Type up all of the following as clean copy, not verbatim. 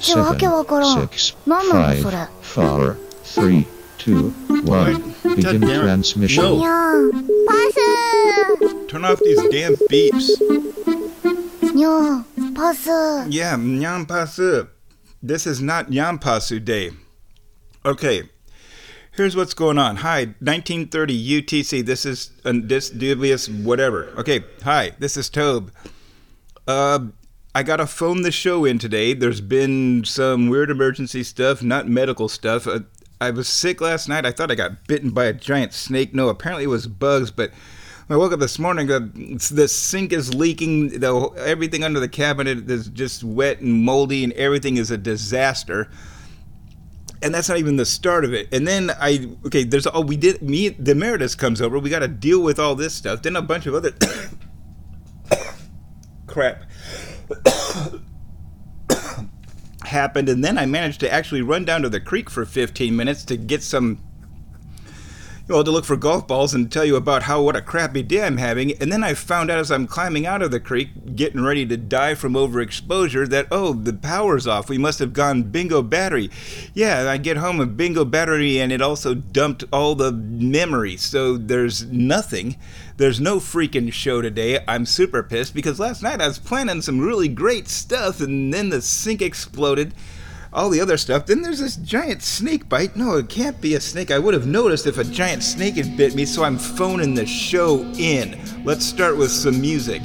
7, 6, 5, 4, 3, 2, 1. Begin transmission. No. Turn off these damn beeps. Yeah, Nyampasu. This is not Nyampasu Day. Okay, here's what's going on. Hi, 1930 UTC. This is this dubious whatever. Okay, hi, this is Tobe. I gotta phone the show in today. There's been some weird emergency stuff, not medical stuff. I was sick last night. I thought I got bitten by a giant snake. No, apparently it was bugs, but when I woke up this morning, the sink is leaking. Everything under the cabinet is just wet and moldy, and everything is a disaster. And that's not even the start of it. And then the emeritus comes over. We got to deal with all this stuff. Then a bunch of other crap happened, and then I managed to actually run down to the creek for 15 minutes to get some, to look for golf balls and tell you about what a crappy day I'm having. And then I found out as I'm climbing out of the creek, getting ready to die from overexposure, that, the power's off. We must have gone bingo battery. Yeah, I get home with bingo battery, and it also dumped all the memory. So there's nothing. There's no freaking show today. I'm super pissed because last night I was planning some really great stuff, and then the sink exploded. All the other stuff. Then there's this giant snake bite. No, it can't be a snake. I would have noticed if a giant snake had bit me, so I'm phoning the show in. Let's start with some music.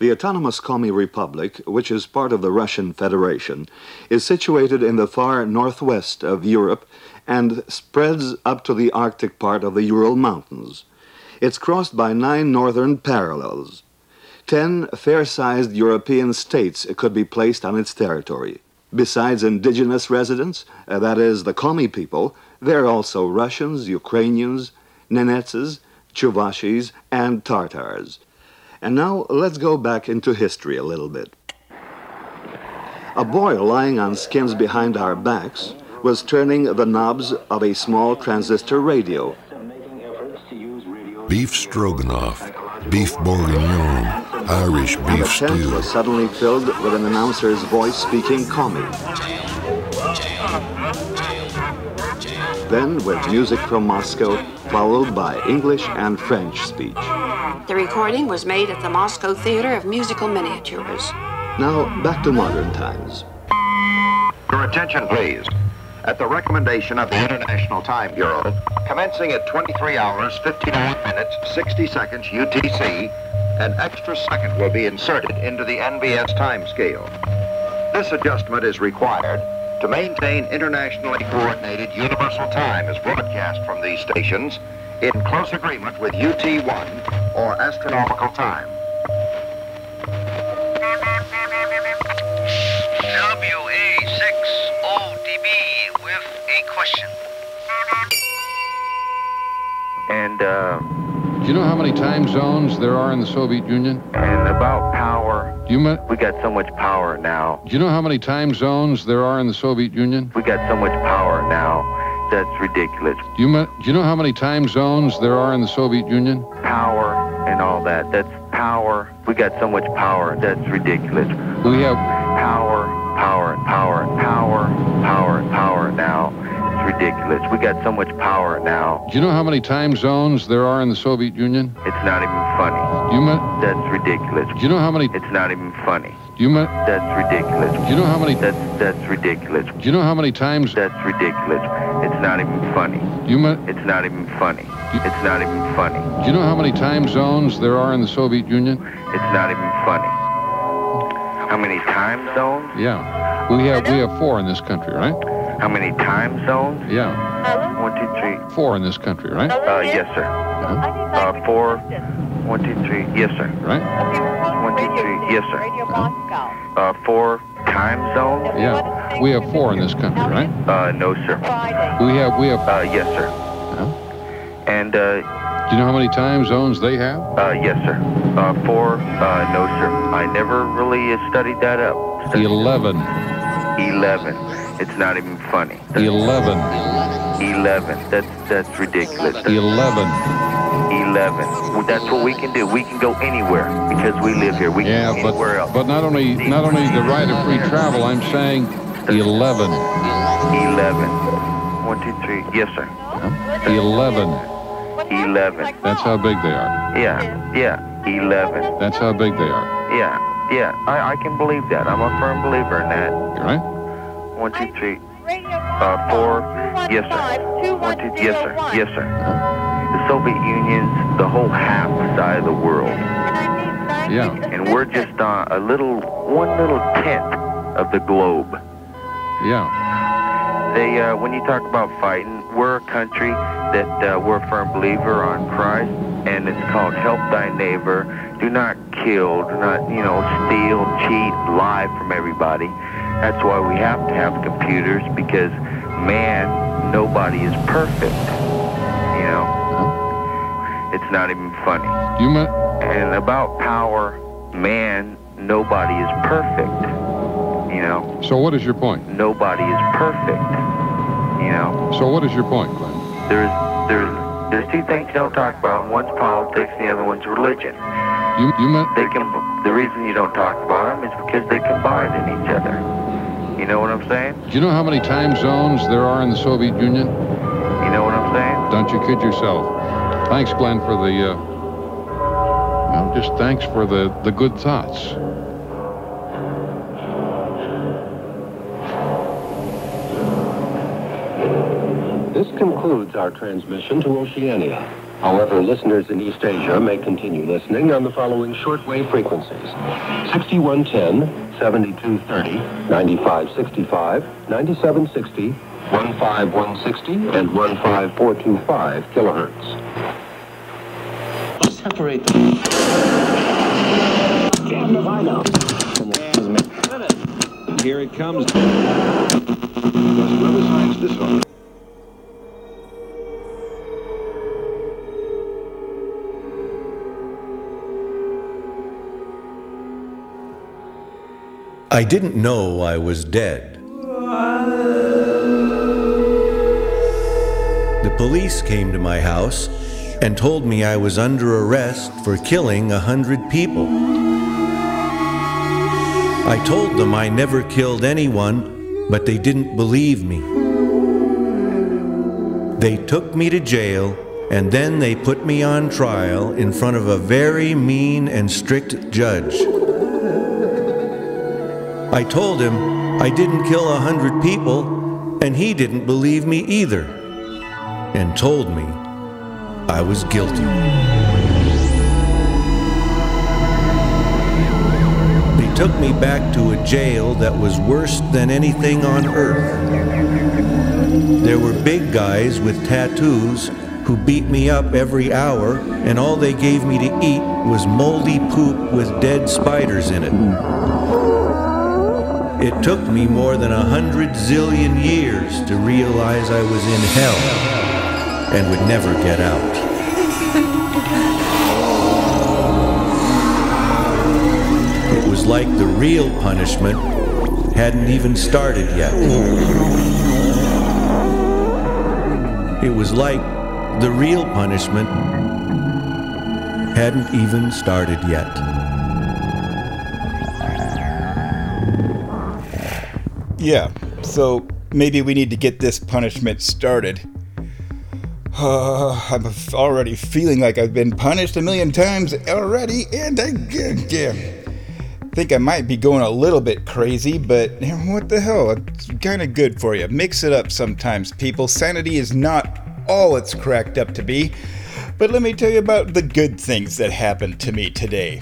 The autonomous Komi Republic, which is part of the Russian Federation, is situated in the far northwest of Europe and spreads up to the Arctic part of the Ural Mountains. It's crossed by 9 northern parallels. 10 fair-sized European states could be placed on its territory. Besides indigenous residents, that is, the Komi people, there are also Russians, Ukrainians, Nenetses, Chuvashis, and Tartars. And now let's go back into history a little bit. A boy lying on skins behind our backs was turning the knobs of a small transistor radio. Beef stroganoff, beef bourguignon, Irish And the beef tent stew. was suddenly filled with an announcer's voice speaking Komi. Then, with music from Moscow, followed by English and French speech. The recording was made at the Moscow Theater of Musical Miniatures. Now, back to modern times. Your attention, please. At the recommendation of the International Time Bureau, commencing at 23 hours, 59 minutes, 60 seconds UTC, an extra second will be inserted into the NBS time scale. This adjustment is required to maintain internationally coordinated universal time as broadcast from these stations in close agreement with UT1 or astronomical time. WA6ODB with a question. And Do you know how many time zones there are in the Soviet Union? about power, Do you, we got so much power now. do you know how many time zones there are in the Soviet Union? We got so much power now. That's ridiculous. Do you know how many time zones there are in the Soviet Union? Power and all that. That's power. We got so much power. That's ridiculous. We have Power, power, and power, and power, power, and power now. It's ridiculous. We got so much power now. Do you know how many time zones there are in the Soviet Union? It's not even funny. Do you, That's ridiculous. do you know how many? It's not even funny. Do you, That's ridiculous. do you know how many? That's ridiculous. Do you know how many times? That's ridiculous. It's not even funny. Do you, It's not even funny. It's not even funny. do you know how many time zones there are in the Soviet Union? It's not even funny. How many time zones? Yeah, we have 4 in this country, right? How many time zones? Yeah, 1, 2, 3. 4 in this country, right? Yes, sir. Yeah, 4. 1, 2, 3. Yes, sir. right? 1, 2, 3. Yes, sir. 4 time zones? Yeah, we have 4 in this country, right? No, sir. We have. Yes, sir. Yeah. And Do you know how many time zones they have? yes, sir. 4. No, sir. I never really studied that up. 11. 11. It's not even funny. 11. 11. That's ridiculous. 11. 11. Well, that's what we can do. We can go anywhere because we live here. We can Yeah, go anywhere else. but not only the right of free travel. I'm saying 11. 11. 1, 2, 3. Yes, sir. 11. 11. That's how big they are. Yeah. 11. That's how big they are. Yeah. I can believe that. I'm a firm believer in that. Right? 1, 2, 3. 4. Yes, sir. 1, 2. Yes, sir. Yes, sir. The Soviet Union's the whole half side of the world, Yeah. and we're just on one little tenth of the globe. Yeah. They, when you talk about fighting, we're a country that we're a firm believer on Christ, and it's called help thy neighbor. Do not kill, do not, steal, cheat, lie from everybody. That's why we have to have computers, because nobody is perfect, It's not even funny. And about power, nobody is perfect, So what is your point? Nobody is perfect, So what is your point, Glenn? There's 2 things you don't talk about. One's politics, the other one's religion. You meant The reason you don't talk about them is because they combine in each other. You know what I'm saying? do you know how many time zones there are in the Soviet Union? You know what I'm saying? Don't you kid yourself. Thanks, Glenn, for the just thanks for the good thoughts. This concludes our transmission to Oceania. However, listeners in East Asia may continue listening on the following shortwave frequencies: 6110, 7230, 9565, 9760, 15160, and 15425 kilohertz. Separate them. Here it comes. Whoever signs this one. I didn't know I was dead. The police came to my house and told me I was under arrest for killing 100 people. I told them I never killed anyone, but they didn't believe me. They took me to jail, and then they put me on trial in front of a very mean and strict judge. I told him I didn't kill 100 people, and he didn't believe me either, and told me I was guilty. They took me back to a jail that was worse than anything on earth. There were big guys with tattoos who beat me up every hour, and all they gave me to eat was moldy poop with dead spiders in it. It took me more than 100 zillion years to realize I was in hell and would never get out. It was like the real punishment hadn't even started yet. It was like the real punishment hadn't even started yet. Yeah, so maybe we need to get this punishment started. I'm already feeling like I've been punished a million times already, and I think I might be going a little bit crazy, but what the hell? It's kind of good for you. Mix it up sometimes, people. Sanity is not all it's cracked up to be. But let me tell you about the good things that happened to me today.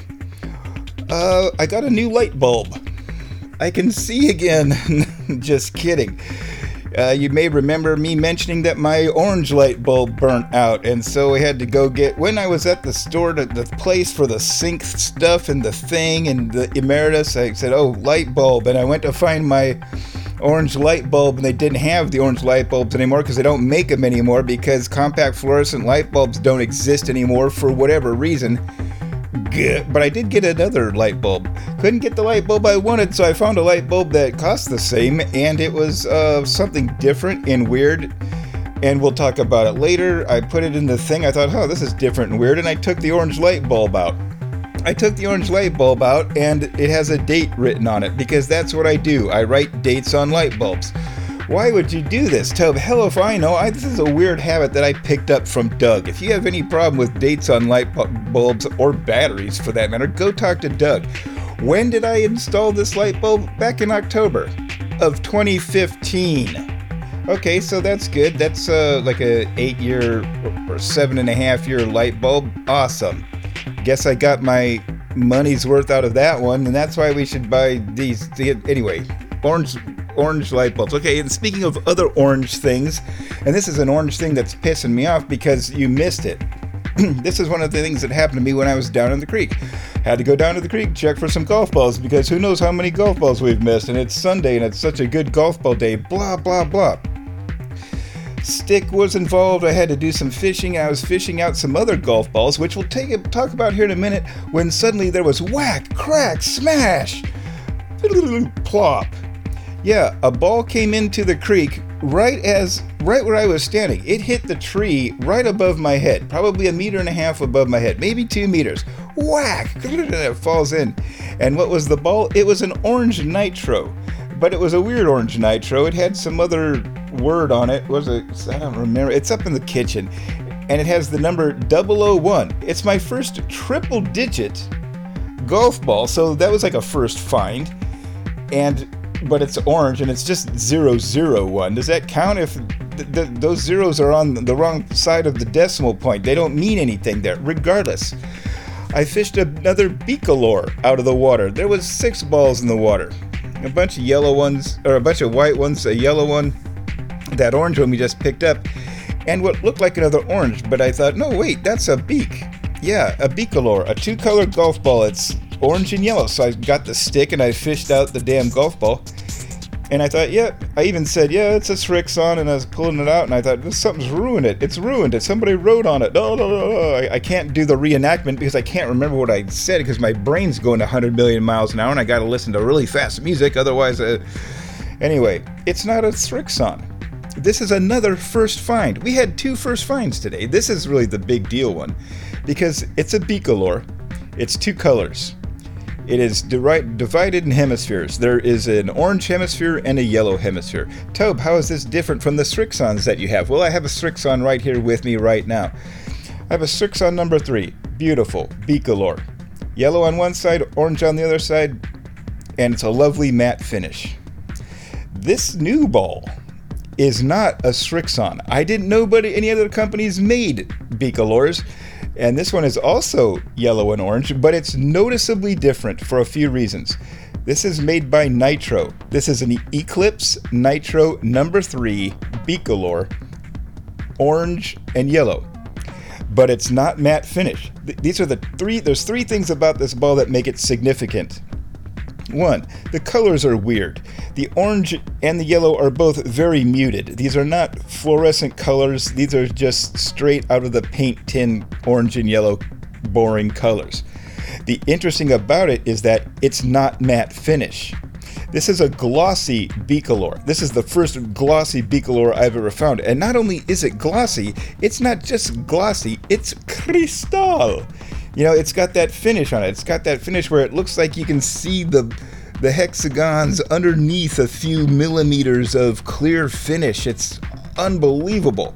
I got a new light bulb. I can see again. Just kidding. You may remember me mentioning that my orange light bulb burnt out, and so I had to go get, when I was at the store, the place for the sink stuff and the thing and the emeritus, I said, oh, light bulb, and I went to find my orange light bulb, and they didn't have the orange light bulbs anymore because they don't make them anymore because compact fluorescent light bulbs don't exist anymore for whatever reason. But I did get another light bulb. Couldn't get the light bulb I wanted, so I found a light bulb that cost the same, and it was something different and weird, and we'll talk about it later. I put it in the thing, I thought, oh, this is different and weird, and I took the orange light bulb out. I took the orange light bulb out, and it has a date written on it, because that's what I do. I write dates on light bulbs. Why would you do this? Hell if I know. This is a weird habit that I picked up from Doug. If you have any problem with dates on light bulbs, or batteries for that matter, go talk to Doug. When did I install this light bulb? Back in October of 2015. Okay, so that's good. That's like a 8-year or 7.5-year light bulb. Awesome. Guess I got my money's worth out of that one, and that's why we should buy these. Anyway, orange light bulbs. Okay, and speaking of other orange things, and this is an orange thing that's pissing me off because you missed it. This is one of the things that happened to me when I was down in the creek. Had to go down to the creek, check for some golf balls, because who knows how many golf balls we've missed, and it's Sunday, and it's such a good golf ball day, blah, blah, blah. Stick was involved. I had to do some fishing. I was fishing out some other golf balls, which we'll talk about here in a minute, when suddenly there was whack, crack, smash, plop. Yeah, a ball came into the creek right where I was standing. It hit the tree right above my head, probably 1.5 meters above my head, maybe 2 meters. Whack! It falls in. And what was the ball? It was an orange nitro, but it was a weird orange nitro. It had some other word on it. I don't remember. It's up in the kitchen, and it has the number 001. It's my first triple-digit golf ball, so that was like a first find. But it's orange, and it's just 001. Does that count if those zeros are on the wrong side of the decimal point. They don't mean anything there. Regardless, I fished another bicolor out of the water. There was 6 balls in the water. A bunch of yellow ones, or a bunch of white ones, a yellow one, that orange one we just picked up, and what looked like another orange, but I thought, no, wait, that's a beak. Yeah, a bicolor, a 2-color golf ball. It's orange and yellow. So I got the stick and I fished out the damn golf ball. And I thought, yeah, I even said, yeah, it's a Srixon, and I was pulling it out, and I thought, something's ruined it. It's ruined. Somebody wrote on it. No. I can't do the reenactment because I can't remember what I said because my brain's going 100 million miles an hour, and I got to listen to really fast music. Otherwise, anyway, it's not a Srixon. This is another first find. We had 2 first finds today. This is really the big deal one because it's a bicolor. It's 2 colors. It is divided in hemispheres. There is an orange hemisphere and a yellow hemisphere. Tobe, how is this different from the Srixons that you have? Well, I have a Srixon right here with me right now. I have a Srixon number 3. Beautiful. Bicolor. Yellow on one side, orange on the other side, and it's a lovely matte finish. This new ball is not a Srixon. I didn't know any other companies made bicolors, and this one is also yellow and orange, but it's noticeably different for a few reasons. This is made by Nitro. This is an Eclipse Nitro number 3 bicolor, orange and yellow, but it's not matte finish. These are there's 3 things about this ball that make it significant. 1, the colors are weird. The orange and the yellow are both very muted. These are not fluorescent colors. These are just straight out of the paint tin orange and yellow boring colors. The interesting about it is that it's not matte finish. This is a glossy bicolor. This is the first glossy bicolor I've ever found. And not only is it glossy, it's not just glossy, it's crystal. You know, it's got that finish on it. It's got that finish where it looks like you can see the hexagons underneath a few millimeters of clear finish. It's unbelievable.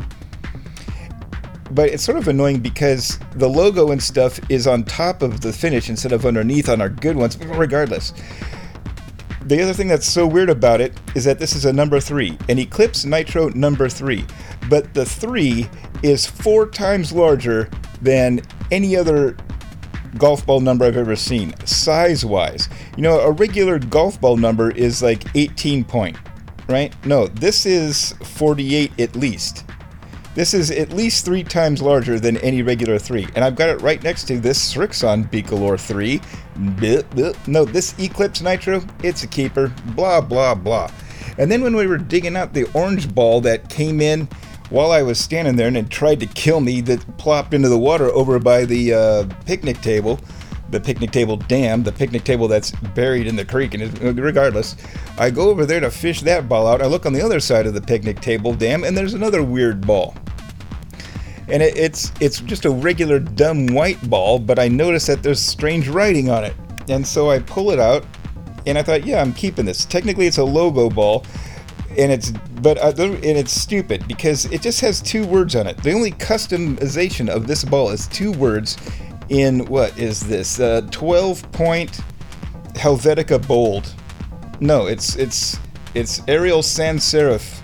But it's sort of annoying because the logo and stuff is on top of the finish instead of underneath on our good ones. Regardless, the other thing that's so weird about it is that this is a number 3, an Eclipse Nitro number 3. But the 3 is 4 times larger than any other golf ball number I've ever seen, size-wise. You know, a regular golf ball number is like 18 point, right? No, this is 48 at least. This is at least 3 times larger than any regular 3. And I've got it right next to this Srixon bicolor 3. No, this Eclipse Nitro, it's a keeper. Blah, blah, blah. And then when we were digging out the orange ball that came in while I was standing there and it tried to kill me, that plopped into the water over by the picnic table dam, the picnic table that's buried in the creek. And regardless, I go over there to fish that ball out. I look on the other side of the picnic table dam, and there's another weird ball. And it's just a regular dumb white ball, but I noticed that there's strange writing on it. And so I pull it out, and I thought, yeah, I'm keeping this. Technically, it's a logo ball. And it's stupid because it just has 2 words on it. The only customization of this ball is 2 words in, what is this, 12-point Helvetica Bold. No, it's Arial Sans Serif.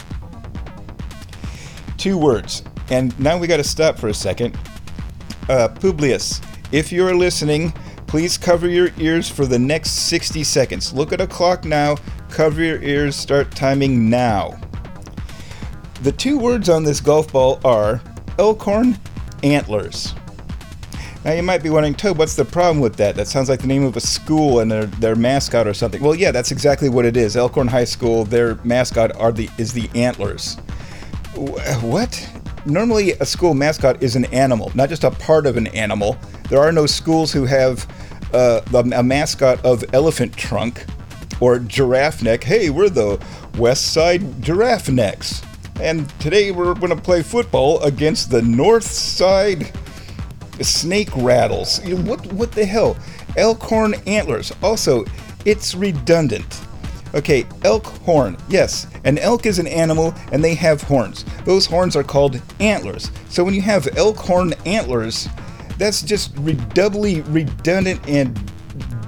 2 words. And now we got to stop for a second. Publius, if you're listening, please cover your ears for the next 60 seconds. Look at a clock now. Cover your ears, start timing now. The 2 words on this golf ball are Elkhorn Antlers. Now you might be wondering, Tobe, what's the problem with that? That sounds like the name of a school and their mascot or something. Well, yeah, that's exactly what it is. Elkhorn High School, their mascot is the Antlers. What? Normally a school mascot is an animal, not just a part of an animal. There are no schools who have a mascot of elephant trunk or giraffe neck. Hey, we're the West Side Giraffe Necks, and today we're going to play football against the North Side Snake Rattles. What the hell? Elkhorn Antlers. Also, it's redundant. Okay, elk horn. Yes, an elk is an animal and they have horns. Those horns are called antlers. So when you have elk horn antlers, that's just doubly redundant and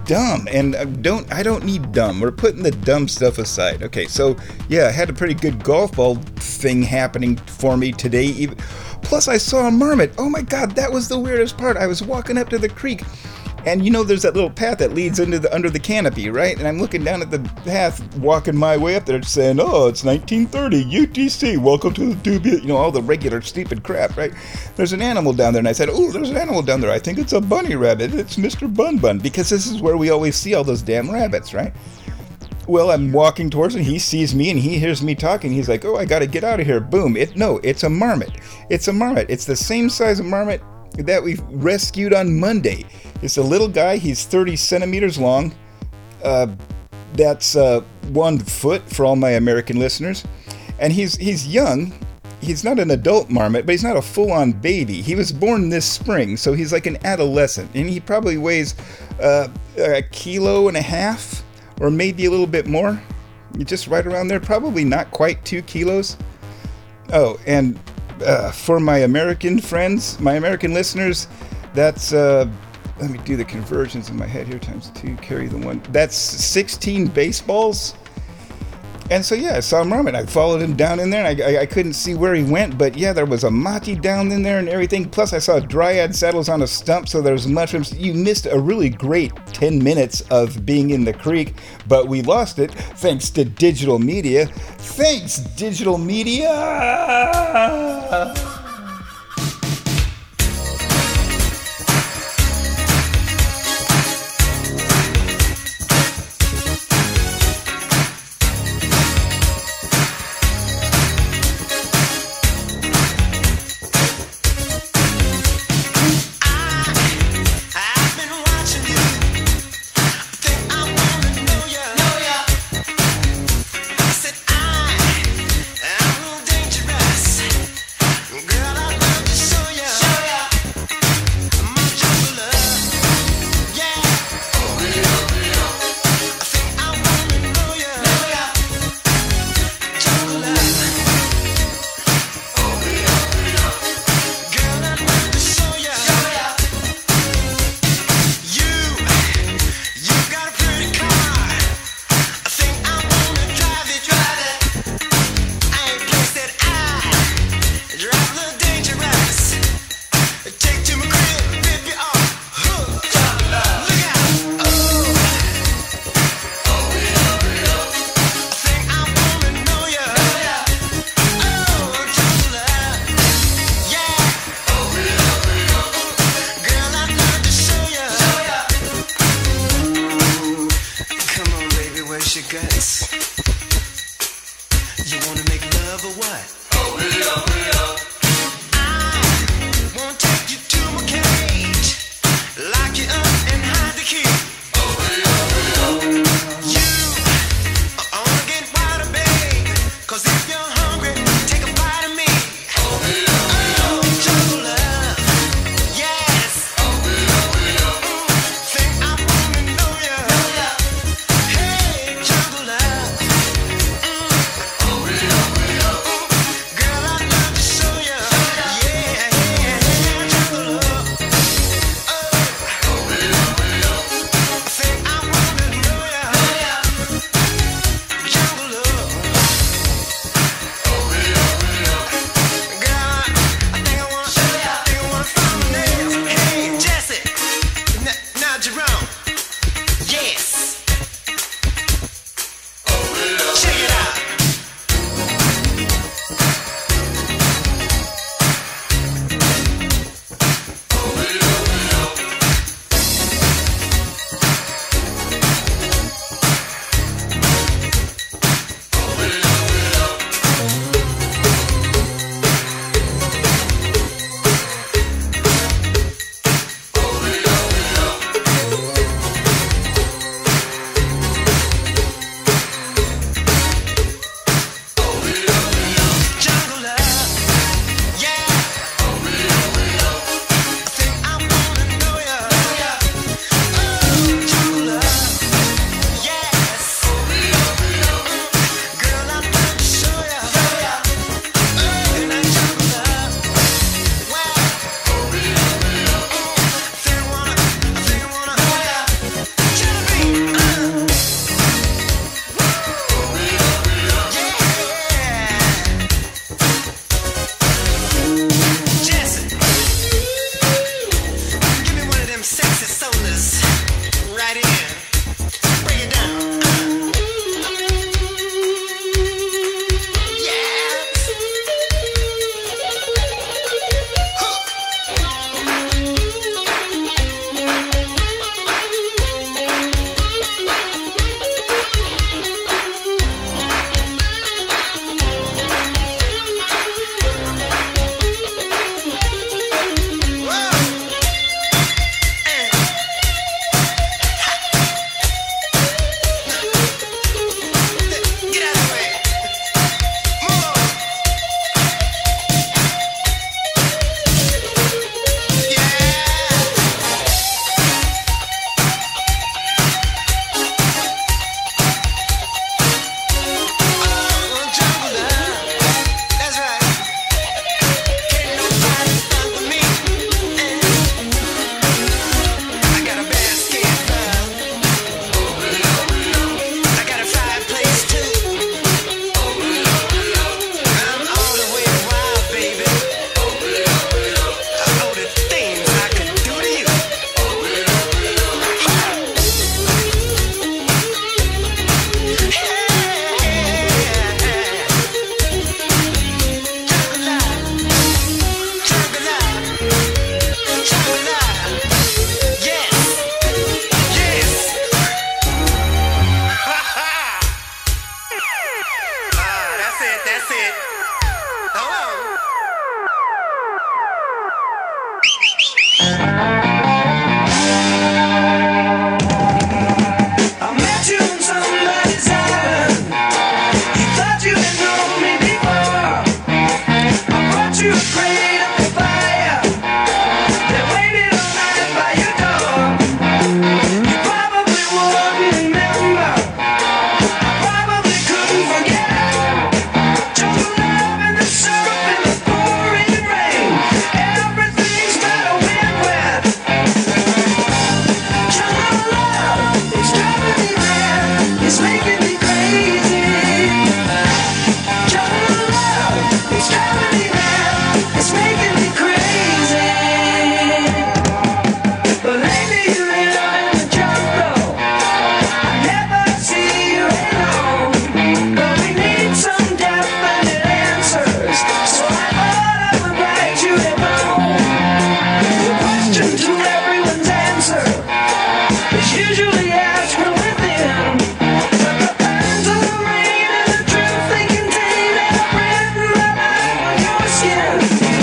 dumb, and I don't need dumb. We're putting the dumb stuff aside. Okay, so yeah, I had a pretty good golf ball thing happening for me today. Plus, I saw a marmot. Oh my God, that was the weirdest part. I was walking up to the creek, and you know there's that little path that leads into under the canopy, right? And I'm looking down at the path, walking my way up there, saying, "Oh, it's 1930 UTC. Welcome to the dubious," you know, all the regular stupid crap, right? There's an animal down there, and I said, "Oh, there's an animal down there. I think it's a bunny rabbit. It's Mr. Bun Bun," because this is where we always see all those damn rabbits, right? Well, I'm walking towards him. He sees me and he hears me talking. He's like, "Oh, I got to get out of here." Boom. It's a marmot. It's a marmot. It's the same size of marmot that we rescued on Monday. It's a little guy. He's 30 centimeters long. That's 1 foot for all my American listeners. And he's young. He's not an adult marmot, but he's not a full-on baby. He was born this spring, so he's like an adolescent. And he probably weighs 1.5 kilos. Or maybe a little bit more. Just right around there. Probably not quite 2 kilos. Oh, and for my American friends, my American listeners, that's, let me do the conversions in my head here, times 2, carry the 1. That's 16 baseballs. And so, yeah, I saw a marmot. I followed him down in there, and I couldn't see where he went, but yeah, there was a mati down in there and everything. Plus, I saw dryad saddles on a stump, so there's mushrooms. You missed a really great 10 minutes of being in the creek, but we lost it thanks to digital media. Thanks, digital media! It's driving me mad. It's making me crazy. But lately you ain't in the jungle. I never see you alone. But we need some definite answers. So I thought I would write you a poem. The question to everyone's answer is usually asked from within. But the burns of the rain and the truth they contain and the written right on your skin.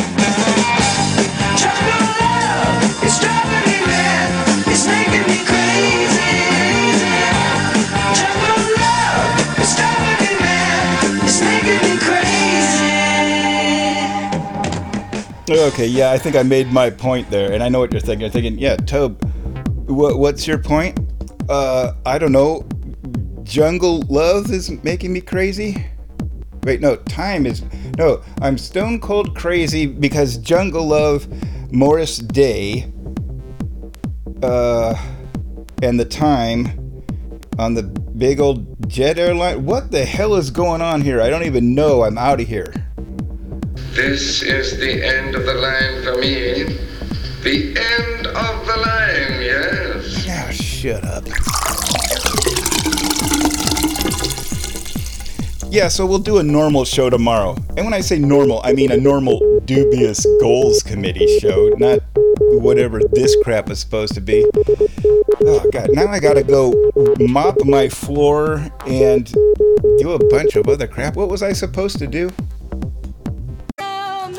Jungle love is driving me mad. It's making me crazy. Jungle love is driving me mad. It's making me crazy. Okay, yeah, I think I made my point there, and I know what you're thinking. You're thinking, yeah, Tobe, what's your point? I don't know. Jungle love is making me crazy? Wait, no, time is... No, I'm stone cold crazy because Jungle Love, Morris Day, and the time on the big old jet airline. What the hell is going on here? I don't even know. I'm out of here. This is the end of the line for me. The end of the line, yes. Now shut up. Yeah, so we'll do a normal show tomorrow. And when I say normal, I mean a normal dubious goals committee show, not whatever this crap is supposed to be. Oh god, now I gotta go mop my floor and do a bunch of other crap. What was I supposed to do?